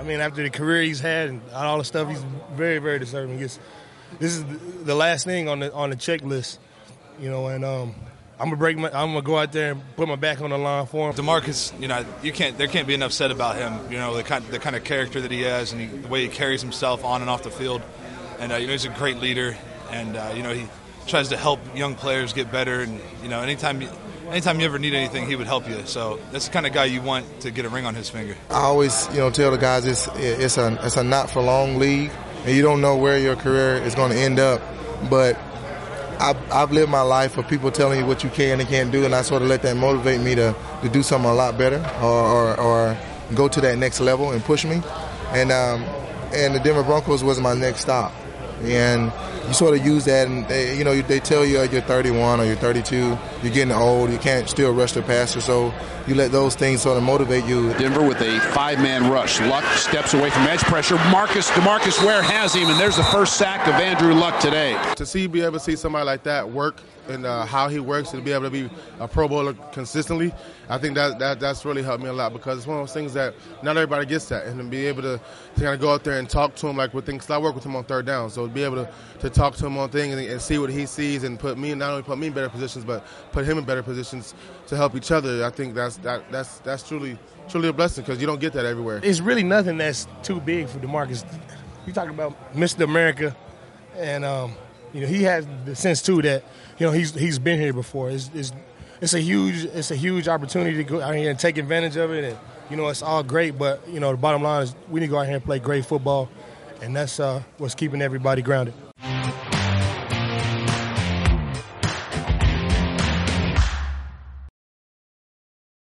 I mean, after the career he's had and all the stuff, he's very, very deserving. This is the last thing on the checklist, and I'm gonna go out there and put my back on the line for him. DeMarcus, there can't be enough said about him. The kind of character that he has and the way he carries himself on and off the field. And he's a great leader, and he tries to help young players get better. And anytime you ever need anything, he would help you. So that's the kind of guy you want to get a ring on his finger. I always tell the guys it's a not for long league, and you don't know where your career is going to end up. But I've lived my life of people telling you what you can and can't do, and I sort of let that motivate me to do something a lot better or go to that next level and push me. And the Denver Broncos was my next stop. And you sort of use that, and they tell you you're 31 or you're 32, you're getting old, you can't still rush the passer, so you let those things sort of motivate you. Denver with a 5-man rush. Luck steps away from edge pressure. DeMarcus Ware has him, and there's the first sack of Andrew Luck today. To be able to see somebody like that work and how he works and be able to be a Pro Bowler consistently, I think that's really helped me a lot, because it's one of those things that not everybody gets that, and to be able to kind of go out there and talk to him like with things. I work with him on third down, so to be able to talk to him on things and see what he sees and not only put me in better positions, but put him in better positions to help each other. I think that's truly a blessing, because you don't get that everywhere. It's really nothing that's too big for DeMarcus. You talk about Mr. America, and he has the sense too that he's been here before. It's a huge opportunity to go out here and take advantage of it, and it's all great. But the bottom line is we need to go out here and play great football, and that's what's keeping everybody grounded.